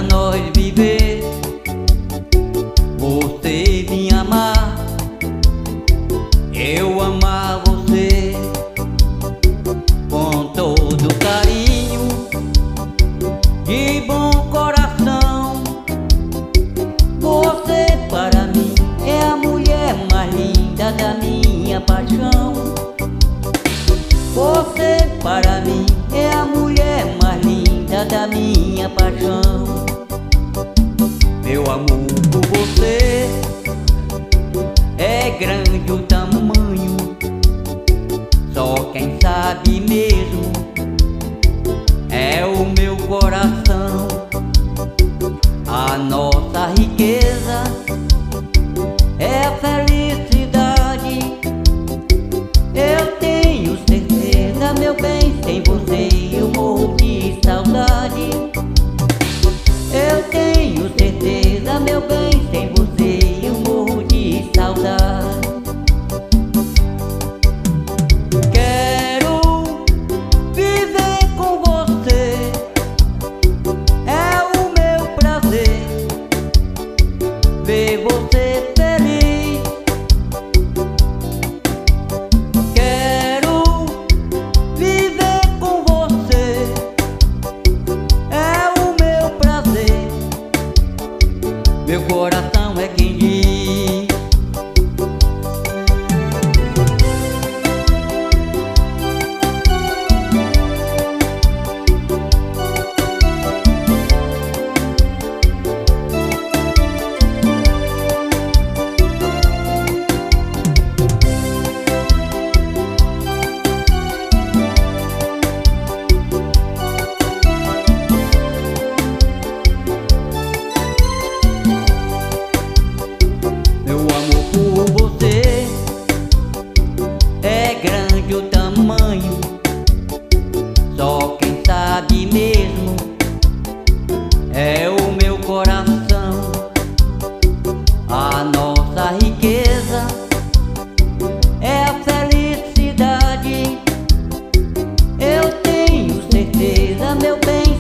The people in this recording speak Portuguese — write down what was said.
pra nós viver. Você me amar, eu amar você, com todo carinho, de bom coração. Você para mim é a mulher mais linda da minha paixão. Você para mim é a mulher mais linda da minha paixão. Meu amor por você é grande o tamanho, só quem sabe mesmo é o meu coração. A nossa riqueza é a felicidade. Eu tenho certeza, meu bem, sem você eu morro de saudade. Eu tenho certeza, meu bem, sem você eu morro de saudade. Quero viver com você, é o meu prazer ver você feliz. Quero viver com você, é o meu prazer. Meu coração é quem diz. Meu amor por você é grande o tamanho, só quem sabe mesmo é o meu coração. A nossa riqueza é a felicidade. Eu tenho certeza, meu bem,